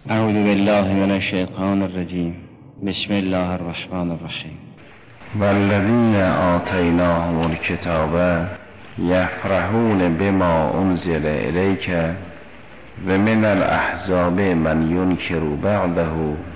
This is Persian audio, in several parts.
اعوذ بالله من الشیطان الرجیم. بسم الله الرحمن الرحیم. والذین آتیناهم الکتاب یفرحون بما انزل الیک و من الاحزاب من ینکر بعده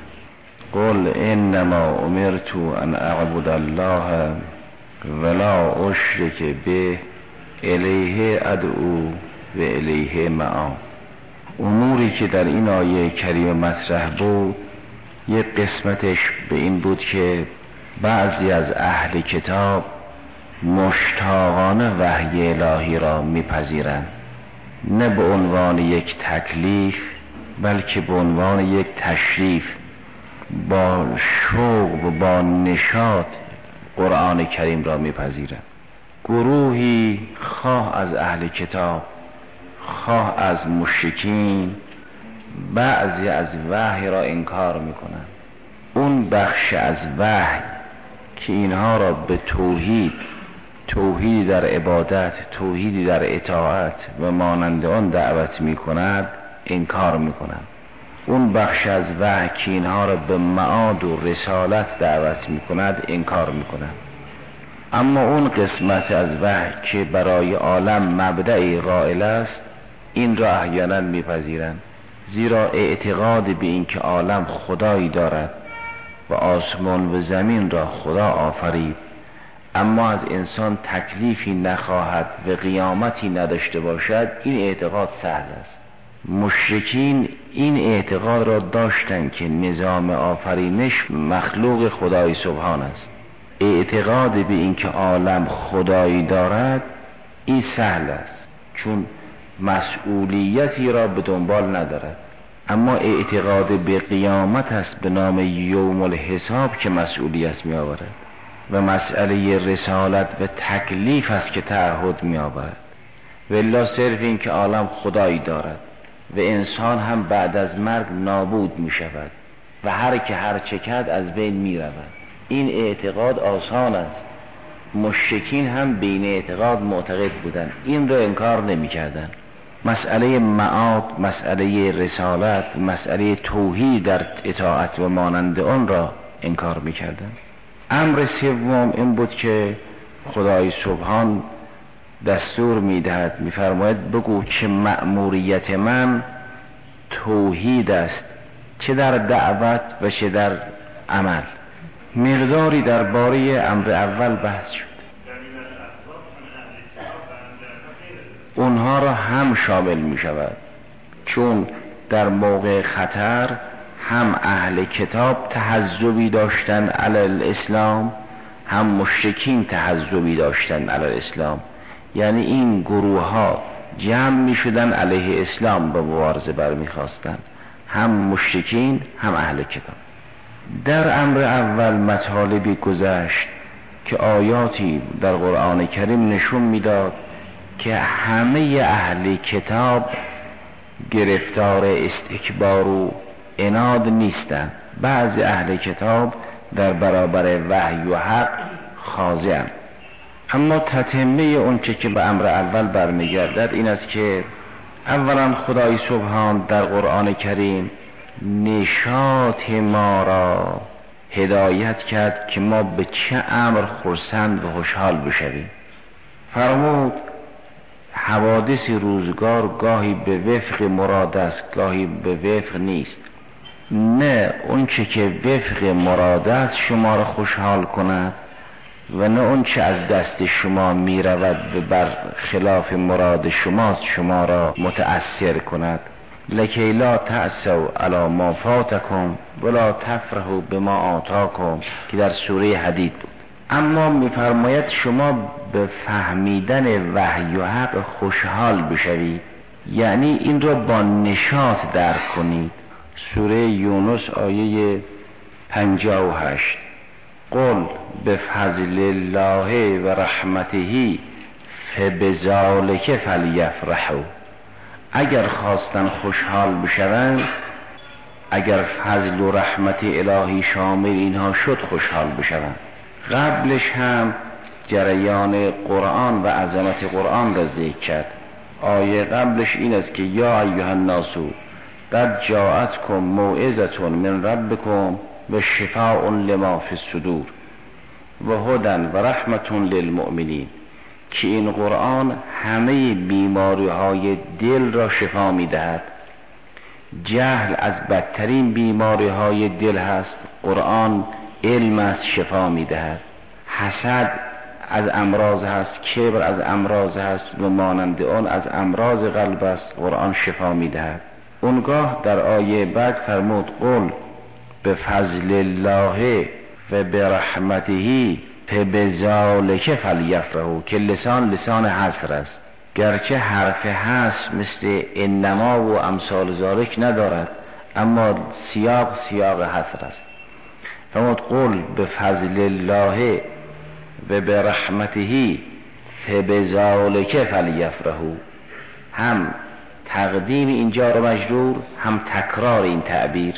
قل انما امرت ان اعبد الله ولا اشرک به الیه ادعو و الیه مآب. اموری که در این آیه کریم مطرح بود، یک قسمتش به این بود که بعضی از اهل کتاب مشتاقانه وحی الهی را میپذیرند، نه به عنوان یک تکلیف بلکه به عنوان یک تشریف، با شوق و با نشاط قرآن کریم را میپذیرند. گروهی خواه از اهل کتاب خواه از مشرکین بعضی از وحی را انکار میکنند. اون بخش از وحی که اینها را به توحید در عبادت، توحیدی در اطاعت و مانند آن دعوت میکند انکار میکنند. اون بخش از وحی که اینها را به معاد و رسالت دعوت میکند انکار میکنند. اما اون قسمت از وحی که برای عالم مبدأ قائل است، این را احیانا میپذیرند، زیرا اعتقاد به این که عالم خدایی دارد و آسمان و زمین را خدا آفرید، اما از انسان تکلیفی نخواهد و قیامتی نداشته باشد، این اعتقاد سهل است. مشرکین این اعتقاد را داشتند که نظام آفرینش مخلوق خدای سبحان است. اعتقاد به این که عالم خدایی دارد این سهل است، چون مسئولیتی را به دنبال ندارد. اما اعتقاد به قیامت است به نام یوم الحساب که مسئولیت می آورد و مسئله رسالت و تکلیف است که تعهد می آورد. والله صرف این که عالم خدایی دارد و انسان هم بعد از مرگ نابود می شود و هر که هر چه کرد از بین می رود، این اعتقاد آسان است. مشرکین هم بین اعتقاد معتقد بودند، این را انکار نمی کردند. مسئله معاد، مسئله رسالت، مسئله توحید در اطاعت و مانند آن را انکار می‌کردند. امر سوم این بود که خدای سبحان دستور می‌دهد، می‌فرماید بگو که مأموریت من توحید است، چه در دعوت و چه در عمل. مقداری درباره امر اول بحث شد. اونها را هم شامل می شود، چون در موقع خطر هم اهل کتاب تحزبی داشتن علی الاسلام، هم مشرکین تحزبی داشتن علی الاسلام. یعنی این گروه ها جمع می شدن علیه اسلام به مبارزه برمی خواستن، هم مشرکین هم اهل کتاب. در امر اول مطالبی گذشت که آیاتی در قرآن کریم نشون میداد که همه اهل کتاب گرفتار استکبار و عناد نیستند. بعضی اهل کتاب در برابر وحی و حق خاضع‌اند. اما تتمه اون چه که به امر اول برمیگردد این است که اولا خدای سبحان در قرآن کریم نشاط ما را هدایت کرد که ما به چه امر خرسند و خوشحال بشویم. فرمود حوادث روزگار گاهی به وفق مراد است، گاهی به وفق نیست. نه اون چه که وفق مراد است شما را خوشحال کند و نه اون چه از دست شما می رود و بر خلاف مراد شماست شما را متأثر کند. لکی لا تأسوا علی ما فاتکم ولا تفرحوا بما آتاکم که در سوره حدید بود. اما می‌فرماید شما به فهمیدن وحی و حق خوشحال بشوید، یعنی این را با نشاط درک کنید. سوره یونس آیه 58 قل بفضل الله و رحمته فبذلک فلیفرحوا. اگر خواستن خوشحال بشوند، اگر فضل و رحمت الهی شامل اینها شد خوشحال بشوند. قبلش هم جریان قرآن و عظمت قرآن را ذکر کرد. آیه قبلش این است که یا ایها الناس قد جاءتکم موعظة من ربکم و شفاء لما فی الصدور و هدی و رحمة للمؤمنین، که این قرآن همه بیماری های دل را شفا می دهد. جهل از بدترین بیماری های دل هست، قرآن علم است شفا می دهد. حسد از امراض هست، کبر از امراض هست و مانند آن از امراض قلب است، قرآن شفا می دهد. اونگاه در آیه بعد فرمود قل بفضل الله و برحمته فبذلک فلیفرحوا، که لسان حصر است، گرچه حرف حصر مثل انما و امثال ذالک ندارد، اما سیاق حصر است. فرمود قل بفضل الله و برحمته فبذلک فلیفرحوا، هم تقدیم اینجا رو مجرور، هم تکرار این تعبیر.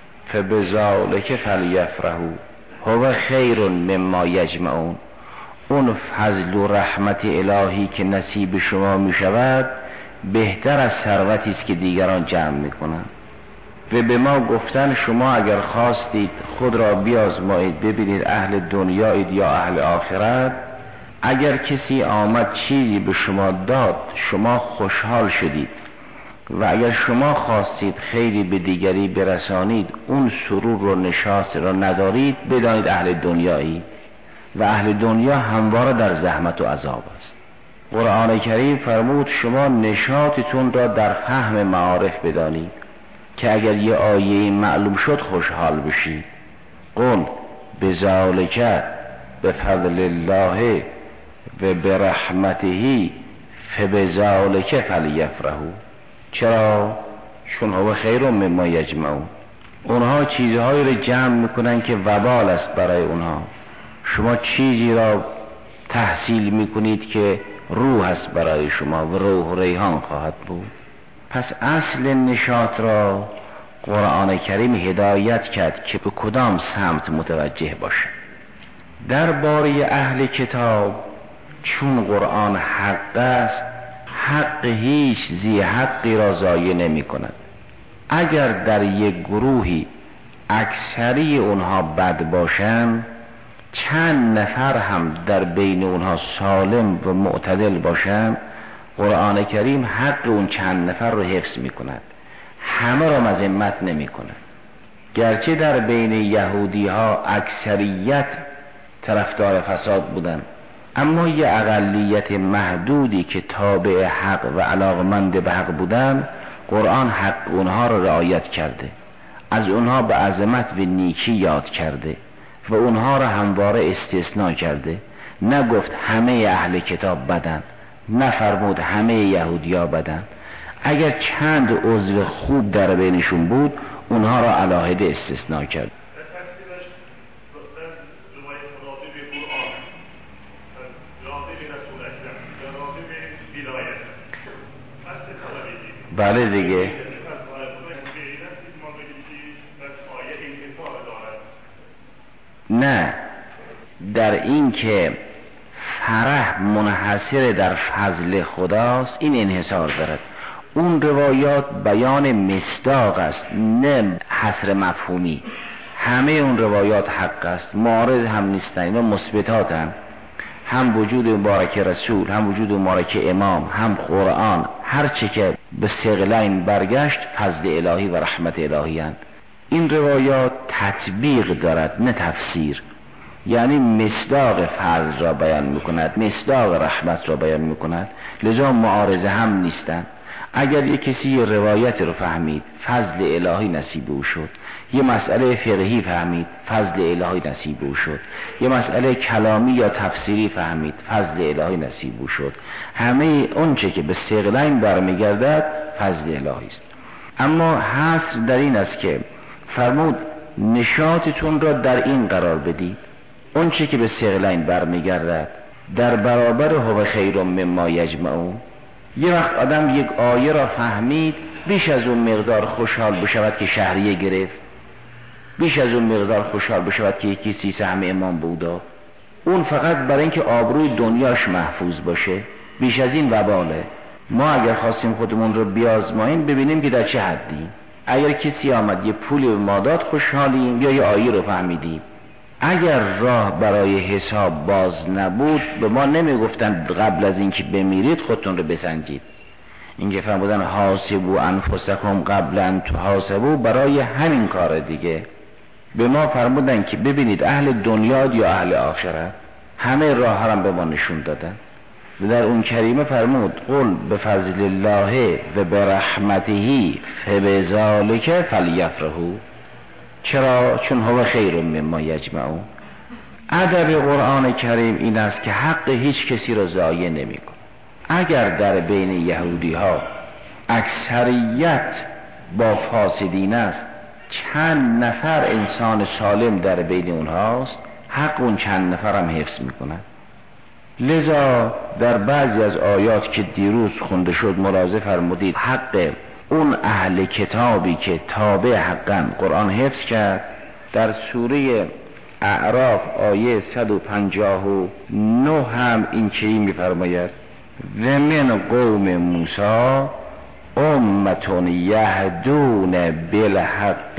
فبذلک فلیفرحوا هو خیر مما یجمعون، اون فضل و رحمت الهی که نصیب شما می شود بهتر از ثروتی است که دیگران جمع می کنند. و به ما گفتن شما اگر خواستید خود را بیازمایید ببینید اهل دنیایید یا اهل آخرت، اگر کسی آمد چیزی به شما داد شما خوشحال شدید و اگر شما خواستید خیری به دیگری برسانید اون سرور و نشاط را ندارید، بدانید اهل دنیایی و اهل دنیا همواره در زحمت و عذاب است. قرآن کریم فرمود شما نشاطتون را در فهم معارف بدانید که اگر یه آیه معلوم شد خوشحال بشید. قل بذالک بفضل الله و برحمته فبذالک فلیفرحوا. چرا؟ چون هو خیر مما یجمعون، اونها چیزهایی را جمع میکنن که وبال است برای اونها. شما چیزی را تحصیل میکنید که روح است برای شما و روح و ریحان خواهد بود. پس اصل نشاط را قرآن کریم هدایت کرد که به کدام سمت متوجه باشه. درباره اهل کتاب چون قرآن حق است، حق هیچ ذی حقی را ضایع نمی کند. اگر در یک گروهی اکثری اونها بد باشند، چند نفر هم در بین اونها سالم و معتدل باشند، قرآن کریم حق اون چند نفر رو حفظ می کند، همه را مذمت نمی کند. گرچه در بین یهودی ها اکثریت طرفدار فساد بودند، اما یه اقلیت محدودی که تابع حق و علاقمند به حق بودند، قرآن حق اونها را رعایت کرده، از اونها به عظمت و نیکی یاد کرده و اونها را همواره استثناء کرده. نگفت همه اهل کتاب بدن، نفرمود همه یهودیا بدن. اگر چند عضو خوب در بینشون بود اونها را علاهده استثناء کرد. بله دیگه، نه، در این که فرح منحصر در فضل خداست این انحصار دارد. اون روایات بیان مصداق است، نه حصر مفهومی. همه اون روایات حق است، معارض هم نیستن، اینا مثبتات هم وجود مبارک رسول، هم وجود مبارک امام، هم قرآن، هر چه که به ثقلین برگشت فضل الهی و رحمت الهی هست. این روایات تطبیق دارد نه تفسیر، یعنی مصداق فضل را بیان میکند، مصداق رحمت را بیان میکند، لذا معارضه هم نیستن. اگر یک کسی یه روایت رو فهمید فضل الهی نصیب او شد، یه مسئله فقهی فهمید فضل الهی نصیب او شد، یه مسئله کلامی یا تفسیری فهمید فضل الهی نصیب او شد، همه اون چه که به ثقلین برمیگردد فضل الهی است. اما حصر در این است که فرمود نشاطتون را در این قرار بدید، اون چه که به ثقلین برمیگردد در برابر هو خیر مما یجمعون. یه وقت آدم یک آیه را فهمید بیش از اون مقدار خوشحال بشود که شهریه گرفت، بیش از اون مقدار خوشحال بشود که یکی 30 سهم امام بودا، اون فقط برای اینکه آبروی دنیاش محفوظ باشه. بیش از این وباله. ما اگر خواستیم خودمون رو بیازماییم ببینیم که در چه حدی. اگر کسی آمد یه پولی به ما داد خوشحالیم یا یه آیه رو فهمیدیم. اگر راه برای حساب باز نبود به ما نمیگفتن قبل از اینکه بمیرید خودتون رو بسنجید. اینکه فرمودن حاسبوا انفسکم قبل ان تحاسبوا برای همین کار دیگه. به ما فرمودن که ببینید اهل دنیا یا اهل آخرت، همه راه ها هم به ما نشون دادن. در اون کریمه فرمود قل بفضل الله و برحمته فبذلک فلیفرحوا. چرا؟ چون هو خیر مما یجمعون. ادب قرآن کریم این است که حق هیچ کسی را ضایع نمی‌کنه. اگر در بین یهودی ها اکثریت با فاسدین است، چند نفر انسان سالم در بین اونهاست، حق اون چند نفر هم حفظ میکنن. لذا در بعضی از آیات که دیروز خونده شد ملاحظه فرمودید حق اون اهل کتابی که تابع حقاً قرآن حفظ کرد. در سوره اعراف آیه 159 هم این چیزی میفرماید و من قوم موسی امتون یهدون بالحق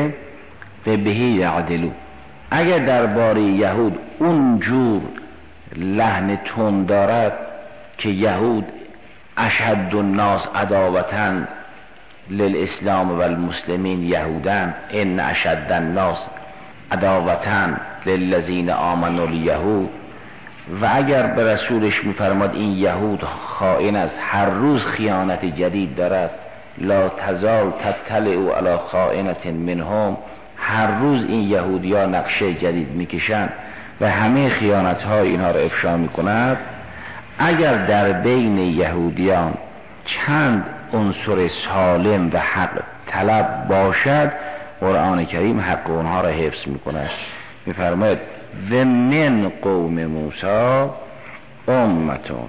و به یعدلون. اگر درباره یهود اونجور لحن تون دارد که یهود اشد الناس عداوةً للاسلام و المسلمین یهودن ان اشد الناس عداوةً للذین آمنوا الیهود، و اگر به رسولش میفرماد این یهود خائن است، هر روز خیانت جدید دارد، لا تزال تطلع علی خائنة منهم، هر روز این یهودیا نقشه جدید میکشند و همه خیانت ها اینها را افشا میکند. اگر در بین یهودیان چند عنصر سالم و حق طلب باشد، قرآن کریم حق اونها را حفظ میکند. میفرماید و من قوم موسی امتون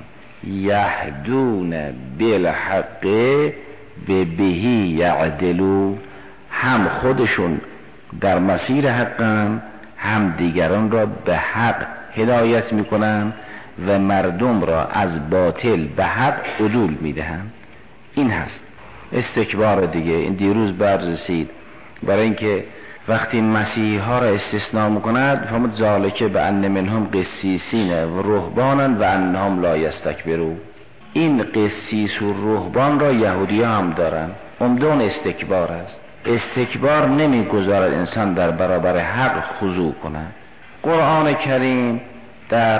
یهدون بالحق و بهی یعدلون. هم خودشون در مسیر حقن، هم دیگران را به حق هدایت میکنن و مردم را از باطل به حق عدول میدهن. این هست استکبار دیگه. این دیروز بررسید برای اینکه وقتی مسیحی ها را استثناء میکند فرمود ذالک بان منهم قسیسین و رهبانا و انهم لا یستکبرون. این قسیس و رهبان را یهودی ها هم دارن. عمدون استکبار است. استکبار نمیگذارد انسان در برابر حق خضوع کند. قرآن کریم در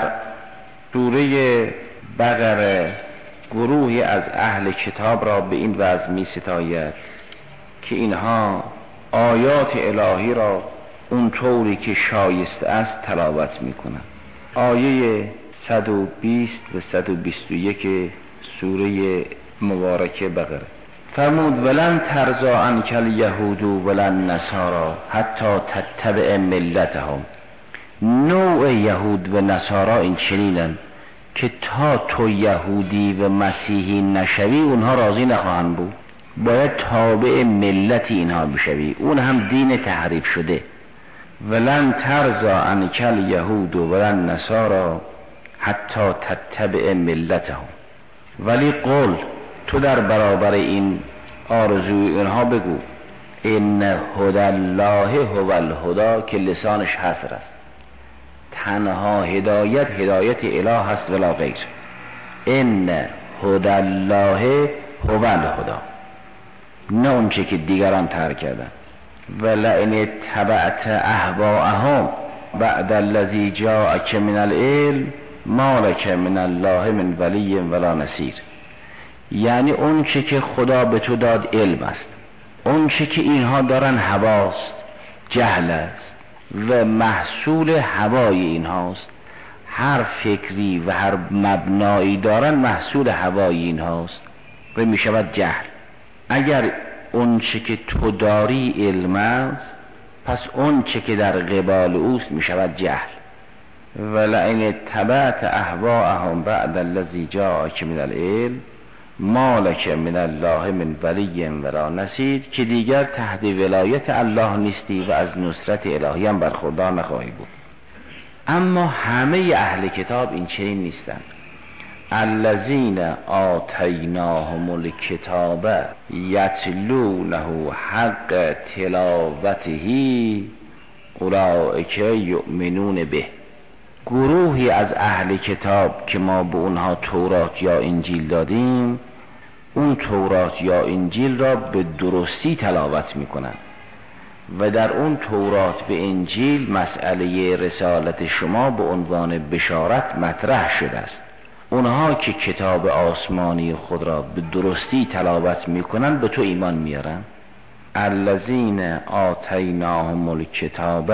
سوره بقره گروهی از اهل کتاب را به این وضع می ستاید که اینها آیات الهی را اونطوری که شایسته است تلاوت می کنند. آیه 120 و 121 سوره مبارکه بقره فرمود ولن ترضی عنک الیهود ولن نصارا حتی تتبع ملتهم. نوع یهود و نصارا این چنینن که تا تو یهودی و مسیحی نشوی اونها راضی نخواهند بود، باید تابع ملت اینها بشوی، اون هم دین تحریف شده. ولن ترضی عنک الیهود ولن نصارا حتی تتبع ملتهم. ولی قل تو در برابر این آرزوی اینها بگو ان هدی الله هو الهدی، که لسانش حسر است. تنها هدایت اله هست ولا غیر. ان هدی الله هو الهدی، نه اون چه که دیگران ترک کردن. ولئن اتبعت اهواءهم بعد الذی جاءک من العلم ما لک من الله من ولی ولا نصیر. یعنی اون چه که خدا به تو داد علم است، اون چه که اینها دارن هواست، جهل است و محصول هوای اینهاست. هر فکری و هر مبنایی دارن محصول هوای اینهاست و می شود جهل. اگر اون چه که تو داری علم است، پس اون چه که در قبال اوست می شود جهل. ولئن اتبعت اهواءهم بعد الذی جاءک من العلم ما لک من الله من ولی ولا نصیر، که دیگر تحت ولایت الله نیستی و از نصرت الهی هم برخوردار نخواهی بود. اما همه اهل کتاب این چنین نیستند. الذین آتیناهم الکتاب یتلونه حق تلاوته اولئک یؤمنون به. گروهی از اهل کتاب که ما به اونها تورات یا انجیل دادیم، اون تورات یا انجیل را به درستی تلاوت میکنن و در اون تورات به انجیل مسئله رسالت شما به عنوان بشارت مطرح شده است. اونها که کتاب آسمانی خود را به درستی تلاوت میکنن به تو ایمان میارن. الذین آتیناهم الکتاب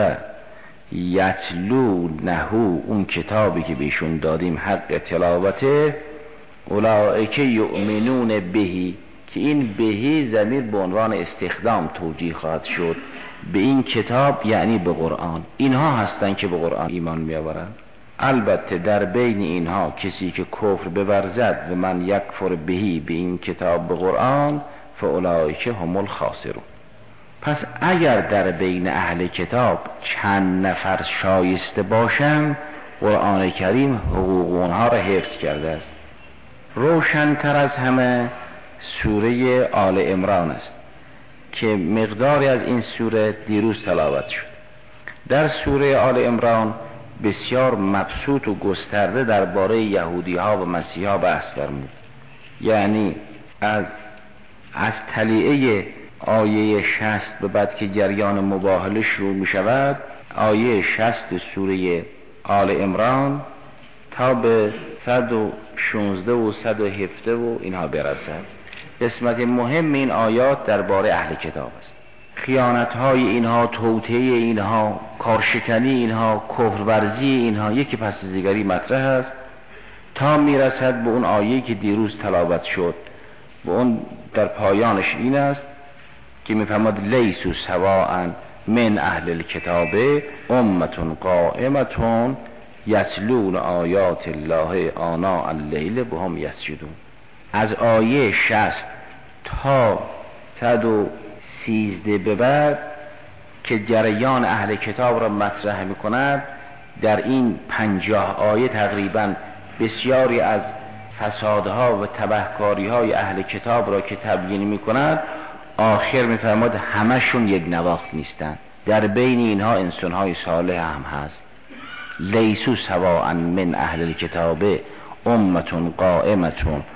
یتلونه، اون کتابی که بهشون دادیم حق تلاوته، اولئک یؤمنون بهی، که این بهی ضمیر به عنوان استخدام توجیه خواهد شد به این کتاب، یعنی به قرآن. اینها هستند که به قرآن ایمان میآورند. البته در بین اینها کسی که کفر بورزد و من یکفر بهی، به این کتاب به قرآن، فاولئک هم الخاسرون. پس اگر در بین اهل کتاب چند نفر شایسته باشند، قرآن کریم حقوق اونها را حفظ کرده است. روشن‌تر از همه سوره آل عمران است که مقداری از این سوره دیروز تلاوت شد. در سوره آل عمران بسیار مبسوط و گسترده درباره یهودی ها و مسیحی ها بحث فرمود. یعنی از طلیعه آیه 60 به بعد که جریان مباهله شروع می شود، آیه 60 سوره آل عمران تا به 116 و 117 و اینها برسد. قسمت مهم این آیات درباره اهل کتاب است. خیانت های اینها، توطئه اینها، کارشکنی اینها، کفرورزی اینها یکی پس از دیگری مطرح است تا میرسد به اون آیه که دیروز تلاوت شد. به اون در پایانش این است که میفرماد لیسوا سواء من اهل الکتاب امة قائمة یتلون آیات الله آناء الليل و هم یسجدون. از آیه 60 تا 113 به بعد که جریان اهل کتاب را مطرح میکند، در این 50 آیه تقریبا بسیاری از فسادها و تبهکاریهای اهل کتاب را که تبیین میکند، آخر میفرماد همشون یک نواخت نیستند، در بین اینها انسانهای صالح هم هست. لیسوا سواء من اهل الکتاب امة قائمة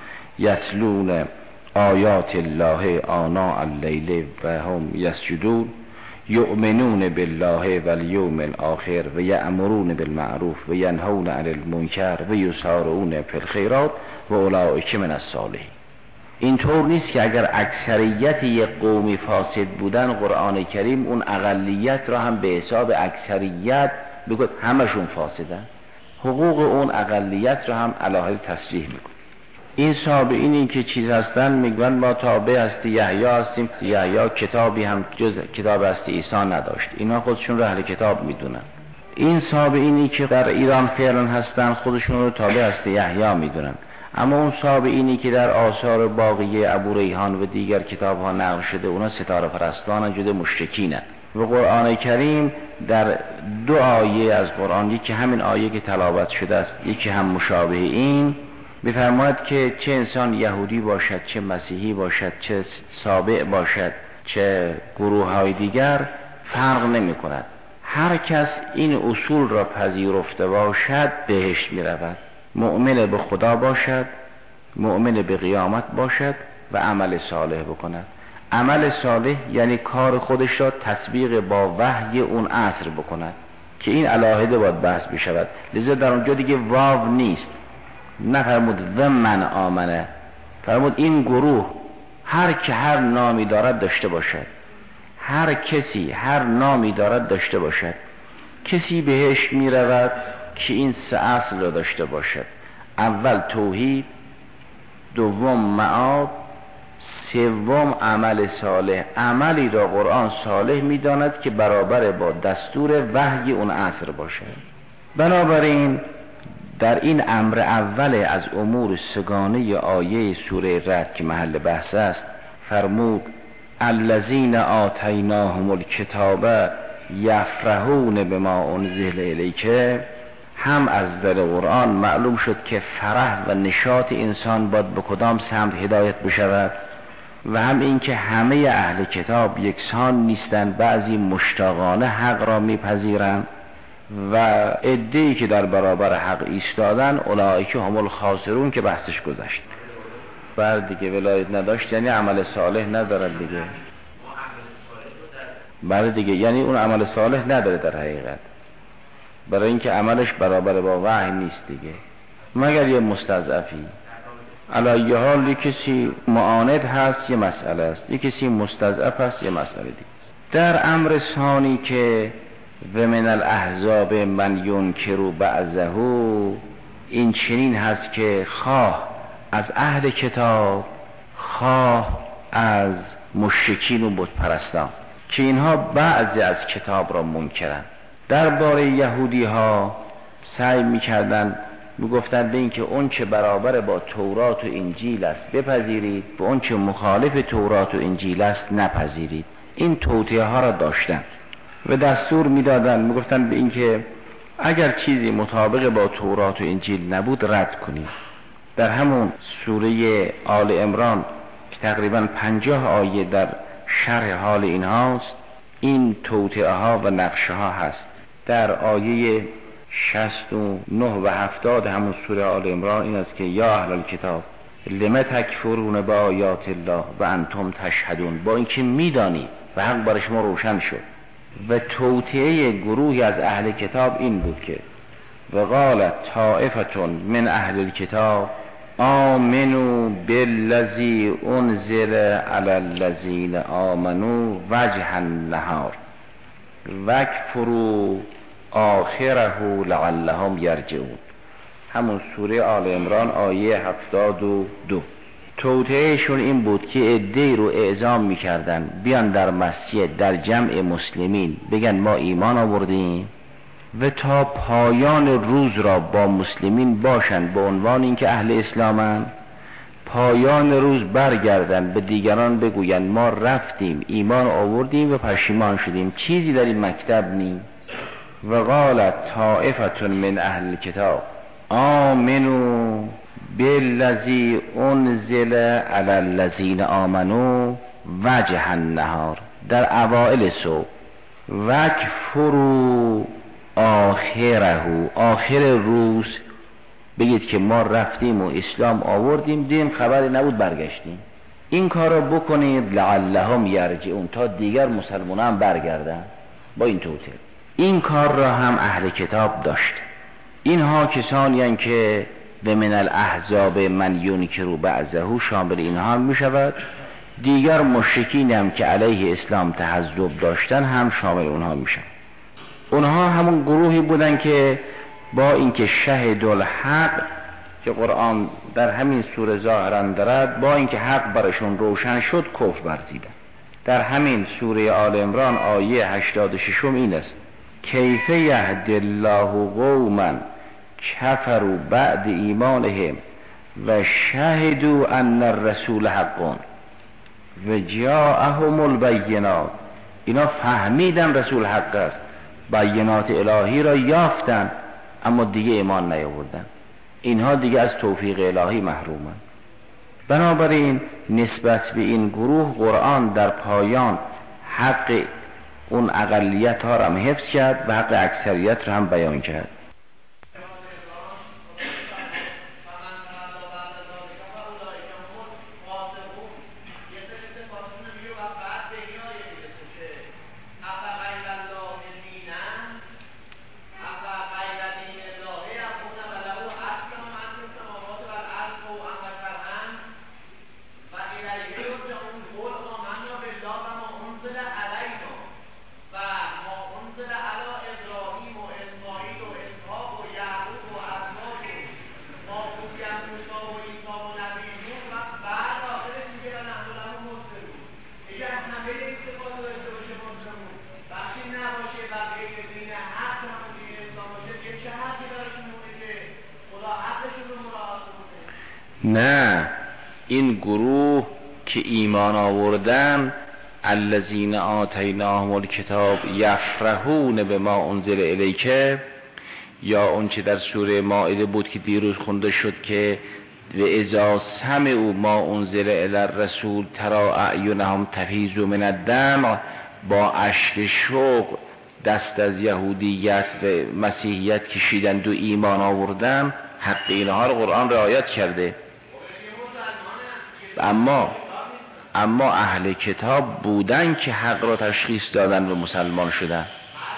یتلون آیات الله آناء اللیل و هم یسجدون یؤمنون بالله والیوم الاخر و یأمرون بالمعروف و ینهون عن المنکر و یسارعون فی الخیرات و اولئک من الصالحین. اینطور نیست که اگر اکثریت یک قومی فاسد بودن، قرآن کریم اون اقلیت را هم به حساب اکثریت بگوید همشون فاسدن. حقوق اون اقلیت را هم علاوه تصریح میکن. این سابقینی که چیز هستن میگن ما تابع هستی یحیی هستیم، یحیی کتابی هم جز کتاب هستی عیسی نداشت. اینا خودشون رو اهل کتاب میدونن. این سابقینی که در ایران فعلا هستن خودشون رو تابع هستی یحیی میدونن. اما اون سابقینی که در آثار باقیه ابو ریحان و دیگر کتاب ها نقل شده، اونا ستاره پرستان جده مشرکینن. و قرآن کریم در 2 آیه از قرآن، یکی همین آیه که تلاوت شده است، یکی هم مشابه این، می‌فرماید که چه انسان یهودی باشد، چه مسیحی باشد، چه سابع باشد، چه گروه های دیگر، فرق نمی کند. هر کس این اصول را پذیرفته باشد بهشت می رود. مؤمن به خدا باشد، مؤمن به قیامت باشد و عمل صالح بکند. عمل صالح یعنی کار خودش را تطبیق با وحی اون عصر بکند که این علاهده باید بحث بشود. لذا در اونجا دیگه واو نیست، نفرمود و من آمنه، فرمود این گروه هر که هر نامی دارد داشته باشد، هر کسی هر نامی دارد داشته باشد. کسی بهش می رود که این 3 اصل را داشته باشد: اول توحید، دوم معاد، سوم عمل صالح. عملی را قرآن صالح می داند که برابر با دستور وحی اون عصر باشد. بنابراین در این امر اول از امور سگانه آیه سوره رعد که محل بحث است فرمود الذین آتیناهم الکتاب یفرحون بما انزل الیک، هم از در قرآن معلوم شد که فرح و نشاط انسان باید به کدام سمت هدایت بشود و هم این که همه اهل کتاب یکسان نیستند، بعضی مشتاقانه حق را میپذیرند و عده‌ای که در برابر حق ایستادن اولئک هم الخاسرون که بحثش گذشت. بعد دیگه ولایت نداشت یعنی عمل صالح ندارد دیگه. بعد دیگه یعنی اون عمل صالح نداره در حقیقت، برای اینکه عملش برابر با وحی نیست دیگه، مگر یه مستضعفی. علی حال یک کسی معاند هست یه مسئله است، یک کسی مستضعف هست یه مسئله دیگه است. در امر ثانی که و من الاحزاب من ینکر بعضه، این چنین هست که خواه از اهل کتاب خواه از مشرکین و بت پرستان که اینها بعضی از کتاب را منکرن. درباره یهودی ها سعی میکردن میگفتن به این که اون چه برابر با تورات و انجیل است بپذیرید و اون چه مخالف تورات و انجیل است نپذیرید. این توطئه ها را داشتن و دستور میدادن، میگفتن به این که اگر چیزی مطابق با تورات و انجیل نبود رد کنید. در همون سوره آل عمران که تقریبا 50 آیه در شرح حال اینهاست، این توطئه ها و نقشه ها هست. در آیه 69 و 70 همون سوره آل عمران این است که یا اهل الکتاب لم تکفرون با آیات الله و انتم تشهدون، با اینکه میدانید و حق برای شما روشن شد. و توطئه گروهی از اهل کتاب این بود که و قالت طائفة من اهل الکتاب آمنوا بالذی انزل علی الذین آمنوا وجه النهار واکفروا آخره لعلهم یرجعون. همون سوره آل عمران آیه 72. توطئهشون این بود که عده‌ای رو اعزام میکردن بیان در مسجد در جمع مسلمین بگن ما ایمان آوردیم و تا پایان روز را با مسلمین باشند به عنوان اینکه اهل اسلامن، پایان روز برگردن به دیگران بگوین ما رفتیم ایمان آوردیم و پشیمان شدیم، چیزی در این مکتب نیست. و قالت طائفة من اهل الکتاب آمنوا بالذی انزل علی الذین آمنوا وجه النهار در اوائل صبح واکفروا آخره، آخر روز بگید که ما رفتیم و اسلام آوردیم دیم خبری نبود برگشتیم. این کار را بکنید لعلهم یرجعون تا دیگر مسلمانان برگردن. با این توطئه این کار را هم اهل کتاب داشت. اینها کسانی هستند که و من الاحزاب من ینکر بعضه شامل اینها می شود. دیگر مشرکین هم که علیه اسلام تحزب داشتن هم شامل اونها می شود. اونها همون گروهی بودن که با اینکه شهد الحق که قرآن در همین سوره ظاهرا دارد، با اینکه حق برشون روشن شد کفر ورزیدن. در همین سوره آل عمران آیه 86 این است کیف یهدی الله قوما کفروا بعد ایمانهم و شهدوا ان الرسول حق و جاءهم البینات. اینا فهمیدن رسول حق است، بینات الهی را یافتن اما دیگه ایمان نیاوردن. اینها دیگه از توفیق الهی محرومن. بنابراین نسبت به این گروه قرآن در پایان حق اون اقلیت ها را هم حفظ کرد و حق اکثریت را هم بیان کرد. نه، این گروه که ایمان آوردن الذین آتیناهم الکتاب یفرحون بما انزل الیک، یا اون چه در سوره مائده بود که دیروز خونده شد که و اذا سمعوا ما انزل الی الرسول تری اعینهم تفیض من الدمع، با اشک شوق دست از یهودیت و مسیحیت کشیدند و ایمان آوردن. حق اینها رو قرآن رعایت کرده. اما اهل کتاب بودن که حق را تشخیص دادن و مسلمان شدن.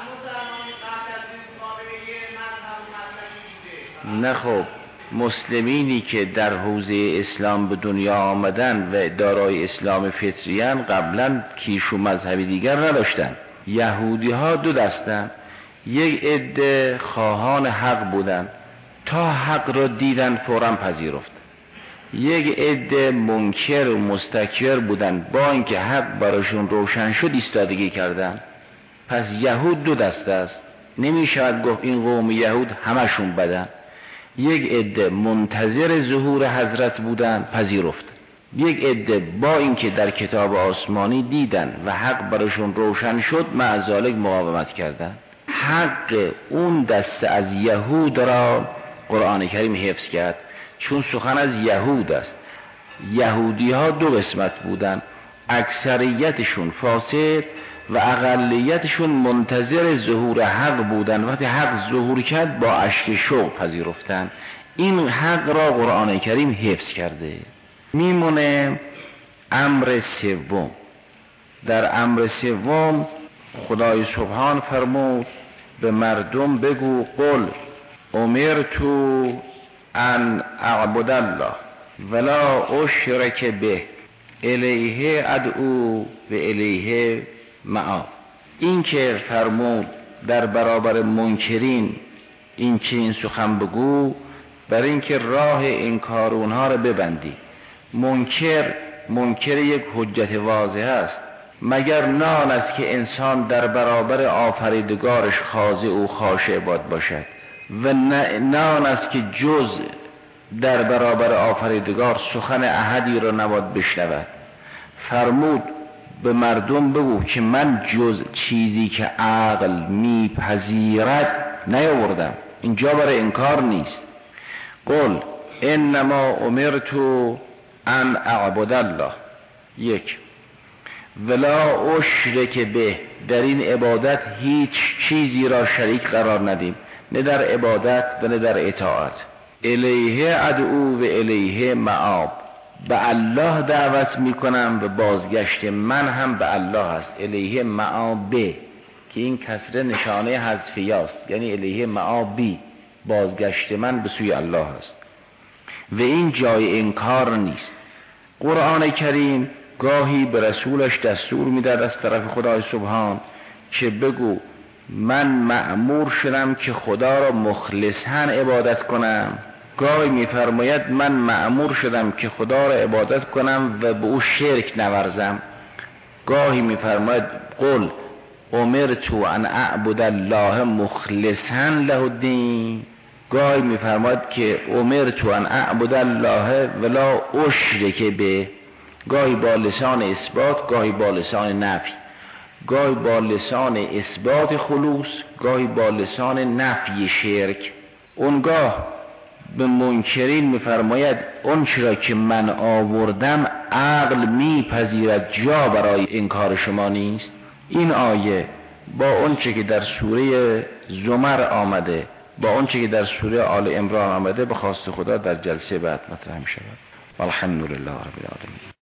نه خب، مسلمینی که در حوزه اسلام به دنیا آمدن و دارای اسلام فطریان قبلا کیش و مذهبی دیگر نداشتن. یهودی ها دو دستن، یک عده خواهان حق بودن، تا حق را دیدن فوراً پذیرفت. یک عده منکر و مستکبر بودن، با اینکه حق براشون روشن شد ایستادگی کردن. پس یهود دو دسته است، نمی شود گفت این قوم یهود همشون بدن. یک عده منتظر ظهور حضرت بودن، پذیرفت. یک عده با اینکه در کتاب آسمانی دیدن و حق براشون روشن شد معذالک مقاومت کردن. حق اون دسته از یهود را قرآن کریم حفظ کرد، چون سخن از یهود است. یهودی ها دو قسمت بودن، اکثریتشون فاسد و اقلیتشون منتظر ظهور حق بودن. وقتی حق ظهور کرد با اشک شوق پذیرفتن. این حق را قرآن کریم حفظ کرده. میمونه امر سوم. در امر سوم خدای سبحان فرمود به مردم بگو قل امرتو ان اعبد الله ولا اشرک به الیه ادعو و الیه مآب. این که فرمود در برابر منکرین این که این سخن بگو، برای اینکه راه انکار اونها رو ببندی. منکر یک حجت واضح است. مگر نان است که انسان در برابر آفریدگارش خاضع و خاشع باد باشد، و نان است که جز در برابر آفریدگار سخن احدی را نباید بشنود. فرمود به مردم بگو که من جز چیزی که عقل میپذیرد نیاوردم. اینجا برای انکار نیست. قل انما امرتو ان اعبد الله، یک، ولا اشرک به، در این عبادت هیچ چیزی را شریک قرار ندیم، نه در عبادت و نه در اطاعت. الیه ادعو و الیه مآب، به الله دعوت میکنم و بازگشت من هم به الله است. الیه مآب، که این کسره نشانه حذفیاست، یعنی الیه مآبی، بازگشت من به سوی الله است. و این جای انکار نیست. قرآن کریم گاهی به رسولش دستور میداد از طرف خدای سبحان که بگو من مأمور شدم که خدا را مخلصاً عبادت کنم. گاهی میفرماید من مأمور شدم که خدا را عبادت کنم و به او شرک نورزم. گاهی میفرماید قل امرتو ان اعبد الله مخلصاً له الدین. گاهی میفرماید که امرتو ان اعبد الله ولا اشرک به. گاهی با لسان اثبات، گاهی با لسان نفی، گاهی با لسان اثبات خلوص، گاهی با لسان نفی شرک. اونگاه به منکرین میفرماید اون چرا که من آوردم عقل میپذیرد، جا برای انکار شما نیست. این آیه با اون چه که در سوره زمر آمده، با اون چه که در سوره آل عمران آمده، به خواست خدا در جلسه بعد مطرح می شود. والحمدلله رب العالمین.